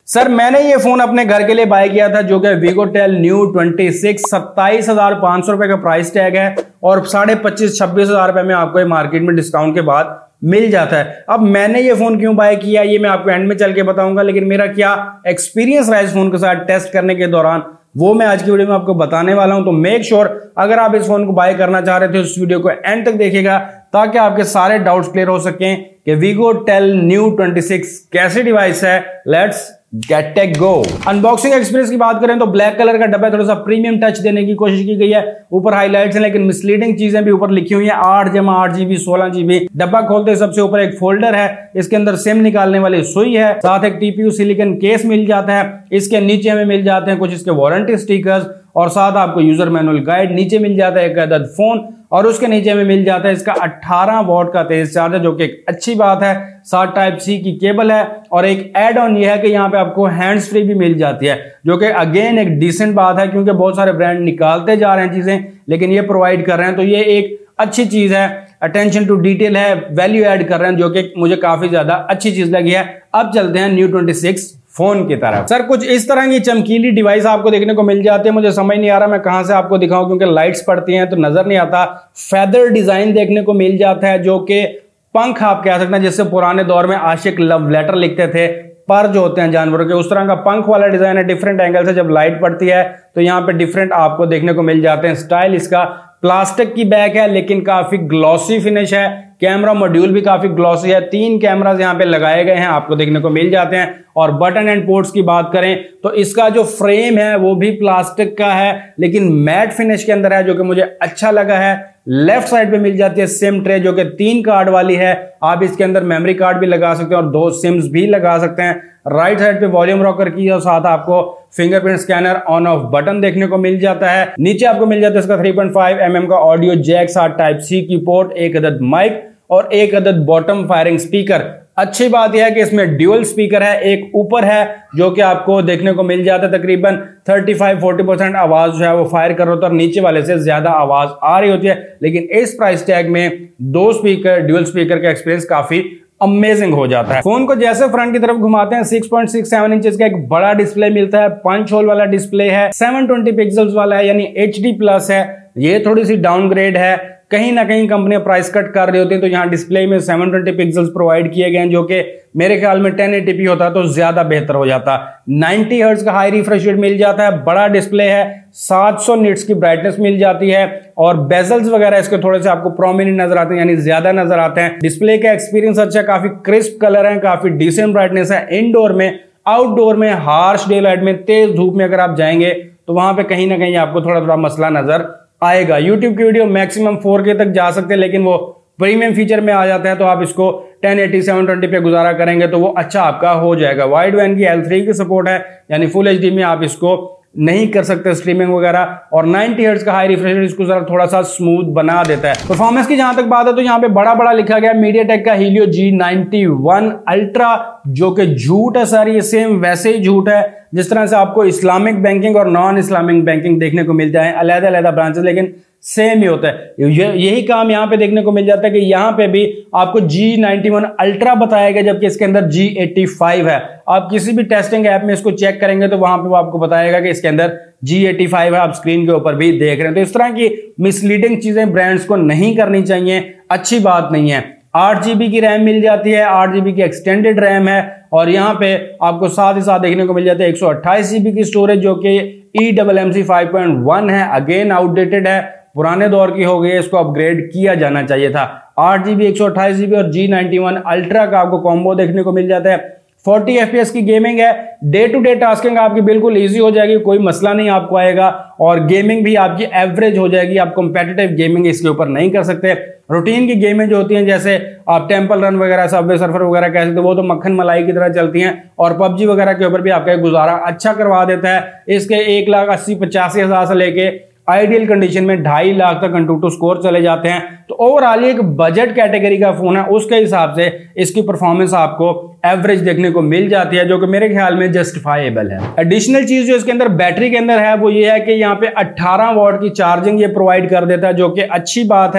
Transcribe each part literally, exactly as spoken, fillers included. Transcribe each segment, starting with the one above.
Sir मैंने ये phone अपने घर के लिए बाय किया था जो कि वीगोटेल न्यू ट्वेंटी सिक्स सत्ताईस हजार पांच सौ रुपए का प्राइस टैग है और साढ़े पच्चीस छब्बीस हजार रुपए में आपको ये मार्केट में डिस्काउंट के बाद मिल जाता है। अब मैंने ये फोन क्यों बाय किया ये मैं आपको एंड में चल के बताऊंगा, लेकिन मेरा क्या एक्सपीरियंस रहा इस फोन के साथ टेस्ट करने के दौरान वो मैं आज की वीडियो में आपको बताने वाला हूं। तो मेक श्योर sure, अगर आप इस फोन को बाय करना चाह रहे थे इस वीडियो को एंड तक देखिएगा ताकि आपके सारे डाउट्स क्लियर हो सकें कि वीगोटेल न्यू ट्वेंटी सिक्स कैसी डिवाइस है। Let's get tech go. Unboxing experience की बात करें तो ब्लैक कलर का डब्बा थोड़ा सा प्रीमियम टच देने की कोशिश की गई है। ऊपर हाईलाइट्स हैं लेकिन मिसलीडिंग चीजें भी ऊपर लिखी हुई है। आठ जमा आठ जीबी सोलह जीबी। डब्बा खोलते सबसे ऊपर एक फोल्डर है, इसके अंदर सिम निकालने वाली सुई है, साथ एक टीपीयू सिलिकॉन केस मिल जाता है। इसके नीचे हमें मिल जाते हैं कुछ इसके वारंटी स्टिकर्स और साथ आपको यूजर मैनुअल गाइड। नीचे मिल जाता है एक अदद फोन और उसके नीचे में मिल जाता है इसका अठारह वॉट का तेज चार्जर जो कि एक अच्छी बात है। साथ टाइप सी की केबल है और एक एड ऑन ये है कि यहाँ पे आपको हैंड्स फ्री भी मिल जाती है जो कि अगेन एक डिसेंट बात है क्योंकि बहुत सारे ब्रांड निकालते जा रहे हैं चीजें लेकिन ये प्रोवाइड कर रहे हैं तो ये एक अच्छी चीज है। अटेंशन टू डिटेल है, वैल्यू ऐड कर रहे हैं जो कि मुझे काफी ज्यादा अच्छी चीज लगी है। अब चलते हैं न्यू ट्वेंटी सिक्स फोन की तरफ। सर कुछ इस तरह की चमकीली डिवाइस आपको देखने को मिल जाती है। मुझे समझ नहीं आ रहा मैं कहां से आपको दिखाऊं क्योंकि लाइट्स पड़ती हैं तो नजर नहीं आता। फेदर डिजाइन देखने को मिल जाता है जो कि पंख आप कह सकते हैं जिससे पुराने दौर में आशिक लव लेटर लिखते थे, पर जो होते हैं जानवरों के, उस तरह का पंख वाला डिजाइन है। डिफरेंट एंगल से जब लाइट पड़ती है तो यहाँ पे डिफरेंट आपको देखने को मिल जाते हैं। स्टाइल इसका प्लास्टिक की बैक है लेकिन काफी ग्लॉसी फिनिश है। कैमरा मॉड्यूल भी काफी ग्लॉसी है। तीन कैमरास यहाँ पे लगाए गए हैं आपको देखने को मिल जाते हैं। और बटन एंड पोर्ट्स की बात करें तो इसका जो फ्रेम है वो भी प्लास्टिक का है लेकिन मैट फिनिश के अंदर है जो कि मुझे अच्छा लगा है। लेफ्ट साइड पे मिल जाती है सिम ट्रे जो कि तीन कार्ड वाली है। आप इसके अंदर मेमोरी कार्ड भी लगा सकते हैं और दो सिम्स भी लगा सकते हैं। राइट साइड पे वॉल्यूम रॉकर की और साथ आपको fingerprint scanner on off button देखने को मिल जाता है। नीचे आपको मिल जाता है इसका three point five M M का ऑडियो जैक, साथ टाइप सी की पोर्ट, एक अदद माइक और एक अदद बॉटम फायरिंग स्पीकर। अच्छी बात यह है कि इसमें ड्यूअल स्पीकर है, एक ऊपर है जो कि आपको देखने को मिल जाता है। तकरीबन पैंतीस चालीस परसेंट आवाज जो है वो फायर कर रहा होता है और नीचे वाले से ज्यादा आवाज आ रही होती है। लेकिन इस प्राइस टैग में दो स्पीकर ड्यूअल स्पीकर का एक्सपीरियंस काफी अमेजिंग हो जाता है। फोन को जैसे फ्रंट की तरफ घुमाते हैं six point six seven inches का एक बड़ा डिस्प्ले मिलता है। पंच होल वाला डिस्प्ले है, सेवन ट्वेंटी पिक्सल्स वाला है यानी एच डी प्लस है। ये थोड़ी सी डाउनग्रेड है, कहीं ना कहीं कंपनियां प्राइस कट कर रही होती है तो यहाँ डिस्प्ले में सेवन ट्वेंटी पिक्सल्स प्रोवाइड किए गए हैं जो कि मेरे ख्याल में टेन एटी पी होता तो ज्यादा बेहतर हो जाता। नाइंटी हर्ट्ज का हाई रिफ्रेश रेट मिल जाता है, बड़ा डिस्प्ले है, सात सौ निट्स की ब्राइटनेस मिल जाती है और बेजल्स वगैरह इसके थोड़े से आपको प्रोमिनेंट नजर आते हैं यानी ज्यादा नजर आते हैं। डिस्प्ले का एक्सपीरियंस अच्छा, काफी क्रिस्प कलर है, काफी डिसेंट ब्राइटनेस है। इंडोर में, आउटडोर में, हार्श डे लाइट में, तेज धूप में अगर आप जाएंगे तो वहां पे कहीं ना कहीं आपको थोड़ा थोड़ा मसला नजर आएगा। YouTube की वीडियो मैक्सिमम फोर के तक जा सकते हैं लेकिन वो प्रीमियम फीचर में आ जाता है तो आप इसको टेन एटी सेवन ट्वेंटी पे गुजारा करेंगे तो वो अच्छा आपका हो जाएगा। वाइड वैन की एल थ्री की सपोर्ट है यानी फुल एचडी में आप इसको नहीं कर सकते स्ट्रीमिंग वगैरह और नाइंटी हर्ट्ज का हाई रिफ्रेश रेट इसको जरा थोड़ा सा स्मूथ बना देता है। परफॉर्मेंस की जहां तक बात है तो यहाँ पे बड़ा बड़ा लिखा गया मीडियाटेक का Helio G ninety one ultra जो कि झूठ है सर, ये सेम वैसे ही झूठ है जिस तरह से आपको इस्लामिक बैंकिंग और नॉन इस्लामिक बैंकिंग देखने को मिलता है। अलग अलग ब्रांचेस लेकिन सेम ही होता है। यही काम यहाँ पे देखने को मिल जाता है कि यहाँ पे भी आपको जी नाइंटी वन अल्ट्रा बताया गया जबकि इसके अंदर जी एटी फाइव है। आप किसी भी टेस्टिंग ऐप में इसको चेक करेंगे तो वहां पे वो आपको बताएगा कि इसके अंदर जी एटी फाइव है, आप स्क्रीन के ऊपर भी देख रहे हैं। तो इस तरह की मिसलीडिंग चीजें ब्रांड्स को नहीं करनी चाहिए, अच्छी बात नहीं है। आठ जीबी की रैम मिल जाती है, आठ जीबी की एक्सटेंडेड रैम है और यहाँ पे आपको साथ ही साथ देखने को मिल जाता है एक सौ अट्ठाईस जीबी की स्टोरेज जो कि e double M C five point one है। अगेन आउटडेटेड है, पुराने दौर की हो गई है, इसको अपग्रेड किया जाना चाहिए था। आठ जीबी एक सौ अट्ठाईस जीबी और जी नाइंटी वन अल्ट्रा का आपको कॉम्बो देखने को मिल जाता है। फोर्टी एफ पी एस की गेमिंग है, डे टू डे टास्किंग आपकी बिल्कुल इजी हो जाएगी, कोई मसला नहीं आपको आएगा और गेमिंग भी आपकी एवरेज हो जाएगी। आप कॉम्पिटिटिव गेमिंग इसके ऊपर नहीं कर सकते। रूटीन की गेमें जो होती हैं जैसे आप टेंपल रन वगैरह, सबवे सर्फर वगैरह कह सकते हो, वो तो मक्खन मलाई की तरह चलती हैं और पबजी वगैरह के ऊपर भी आपका गुजारा अच्छा करवा देता है। इसके एक लाख अस्सी पचासी हजार से लेके आइडियल कंडीशन में ढाई लाख तक अंटूटू स्कोर चले जाते हैं। तो ओवरऑल एक बजट कैटेगरी का फोन है, उसके हिसाब से इसकी परफॉर्मेंस आपको एवरेज देखने को मिल जाती है जो कि मेरे ख्याल में जस्टिफाइबल है। एडिशनल चीज जो इसके अंदर बैटरी के अंदर है वो ये है कि यहाँ पे अठारह वॉट की चार्जिंग ये प्रोवाइड कर देता है जो कि अच्छी बात है।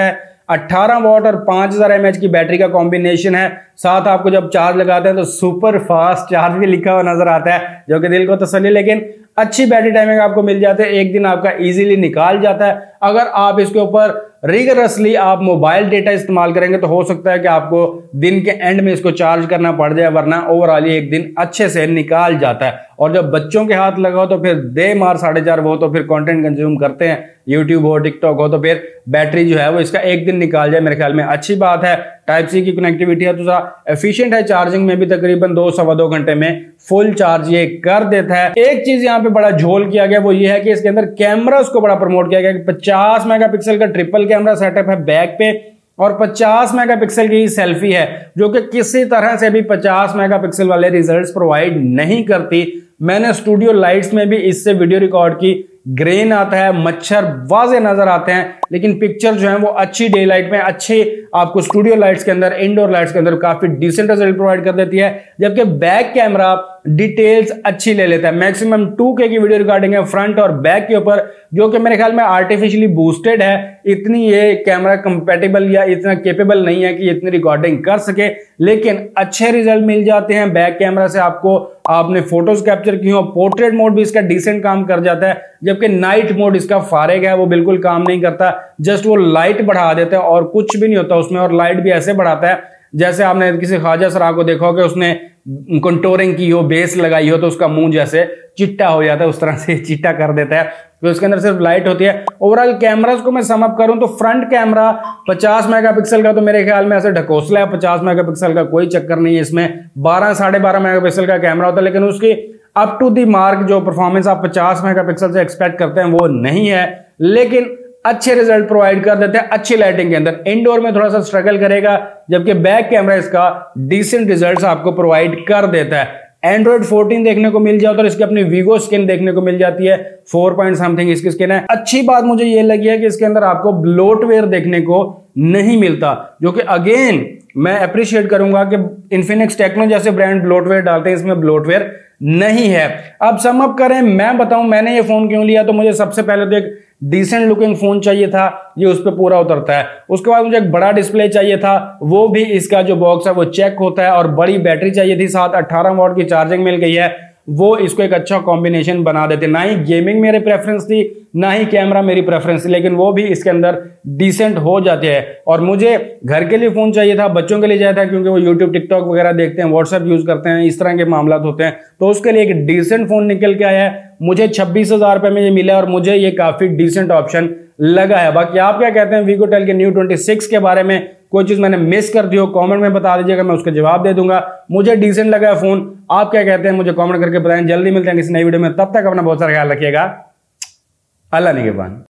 अठारह वॉट और पांच हज़ार एम एच की बैटरी का कॉम्बिनेशन है। साथ आपको जब चार्ज लगाते हैं तो सुपर फास्ट चार्ज भी लिखा हुआ नजर आता है, जो कि दिल को तसल्ली, लेकिन अच्छी बैटरी टाइमिंग आपको मिल जाते हैं, एक दिन आपका इजीली निकाल जाता है। अगर आप इसके ऊपर रिगरसली आप मोबाइल डेटा इस्तेमाल करेंगे तो हो सकता है कि आपको दिन के एंड में इसको चार्ज करना पड़ जाए, वरना ओवरऑल एक दिन अच्छे से निकाल जाता है। और जब बच्चों के हाथ लगाओ तो फिर दे मार साढ़े चार वो तो फिर कंटेंट कंज्यूम करते हैं, यूट्यूब हो टिकटॉक हो, तो फिर बैटरी जो है वो इसका एक दिन निकाल जाए, मेरे ख्याल में अच्छी बात है। टाइप सी की कनेक्टिविटी है तो एफिशिएंट है, चार्जिंग में भी तकरीबन दो सवा दो घंटे में फुल चार्ज ये कर देता है। एक चीज यहाँ पे बड़ा झोल किया गया वो ये है कि इसके अंदर कैमरा उसको बड़ा प्रमोट किया गया कि पचास मेगापिक्सल का ट्रिपल कैमरा सेटअप है बैक पे और पचास मेगापिक्सल की सेल्फी है, जो कि किसी तरह से भी पचास मेगापिक्सल वाले रिजल्ट्स प्रोवाइड नहीं करती। मैंने स्टूडियो लाइट्स में भी इससे वीडियो रिकॉर्ड की, ग्रेन आता है, मच्छर वाजे नजर आते हैं, लेकिन पिक्चर जो है वो अच्छी डे लाइट में, अच्छे आपको स्टूडियो लाइट्स के अंदर, इंडोर लाइट्स के अंदर काफी डिसेंट रिजल्ट प्रोवाइड कर देती है। जबकि बैक कैमरा डिटेल्स अच्छी ले लेता है, मैक्सिमम टू के की वीडियो रिकॉर्डिंग है फ्रंट और बैक के ऊपर, जो कि मेरे ख्याल में आर्टिफिशियली बूस्टेड है। इतनी ये कैमरा कंपेटेबल या इतना केपेबल नहीं है कि इतनी रिकॉर्डिंग कर सके, लेकिन अच्छे रिजल्ट मिल जाते हैं बैक कैमरा से। आपको आपने फोटोज कैप्चर की हो, पोर्ट्रेट मोड भी इसका डिसेंट काम कर जाता है, जबकि नाइट मोड इसका फारेग है, वो बिल्कुल काम नहीं करता, जस्ट वो लाइट बढ़ा देता है और कुछ भी नहीं होता उसमें। और लाइट भी ऐसे बढ़ाता है जैसे आपने किसी ख्वाजा सराय को देखा हो कि उसने कंटोरिंग की हो, बेस लगाई हो, तो उसका मुंह जैसे चिट्टा हो जाता है, उस तरह से चिट्टा कर देता है। तो इसके अंदर सिर्फ लाइट होती है। ओवरऑल कैमरास को मैं सम अप करूं तो फ्रंट कैमरा पचास मेगापिक्सल का तो मेरे ख्याल में ऐसे ढकोसला है, पचास मेगापिक्सल का कोई चक्कर नहीं है इसमें। बारह साढ़े बारह मेगापिक्सल का कैमरा होता है, लेकिन उसकी अप टू दी मार्क जो परफॉर्मेंस आप पचास मेगापिक्सल से एक्सपेक्ट करते हैं वो नहीं है, लेकिन अच्छे रिजल्ट प्रोवाइड कर देते हैं अच्छी लाइटिंग के अंदर। इंडोर में थोड़ा सा स्ट्रगल करेगा, जबकि बैक कैमरा इसका डिसेंट रिजल्ट्स आपको प्रोवाइड कर देता है। एंड्रॉइड फोर्टीन देखने को मिल जाता है और इसकी अपनी वीगो स्किन देखने को मिल जाती है, फोर पॉइंट समथिंग इसकी स्किन है। अच्छी बात मुझे ये लगी है कि इसके अंदर आपको ब्लोटवेयर देखने को नहीं मिलता, जो कि अगेन मैं अप्रिशिएट करूंगा कि इन्फिनिक्स टेक्नो जैसे ब्रांड ब्लोटवेयर डालते हैं, इसमें ब्लोटवेयर नहीं है। अब सम अप करें, मैं बताऊं मैंने ये फोन क्यों लिया, तो मुझे सबसे पहले तो एक डिसेंट लुकिंग फोन चाहिए था, ये उस पर पूरा उतरता है। उसके बाद मुझे एक बड़ा डिस्प्ले चाहिए था, वो भी इसका जो बॉक्स है वो चेक होता है, और बड़ी बैटरी चाहिए थी, साथ अठारह वॉट की चार्जिंग मिल गई है, वो इसको एक अच्छा कॉम्बिनेशन बना देते। ना ही गेमिंग मेरे प्रेफरेंस थी, ना ही कैमरा मेरी प्रेफरेंस थी, लेकिन वो भी इसके अंदर डिसेंट हो जाते हैं। और मुझे घर के लिए फोन चाहिए था, बच्चों के लिए चाहिए था, क्योंकि वो यूट्यूब टिकटॉक वगैरह देखते हैं, व्हाट्सएप यूज करते हैं, इस तरह के मामला होते हैं, तो उसके लिए एक डिसेंट फोन निकल के आया है। मुझे छब्बीस हजार रुपए में ये मिला और मुझे ये काफी डिसेंट ऑप्शन लगा है। बाकी आप क्या कहते हैं वीगोटेल के न्यू ट्वेंटी सिक्स के बारे में? कोई चीज मैंने मिस कर दी हो कमेंट में बता दीजिएगा, मैं उसका जवाब दे दूंगा। मुझे डिसेंट लगा है फोन, आप क्या कहते हैं मुझे कमेंट करके बताएं। जल्दी मिलते हैं किसी नई वीडियो में, तब तक अपना बहुत सारा ख्याल रखिएगा। अल्लाह निगहबान।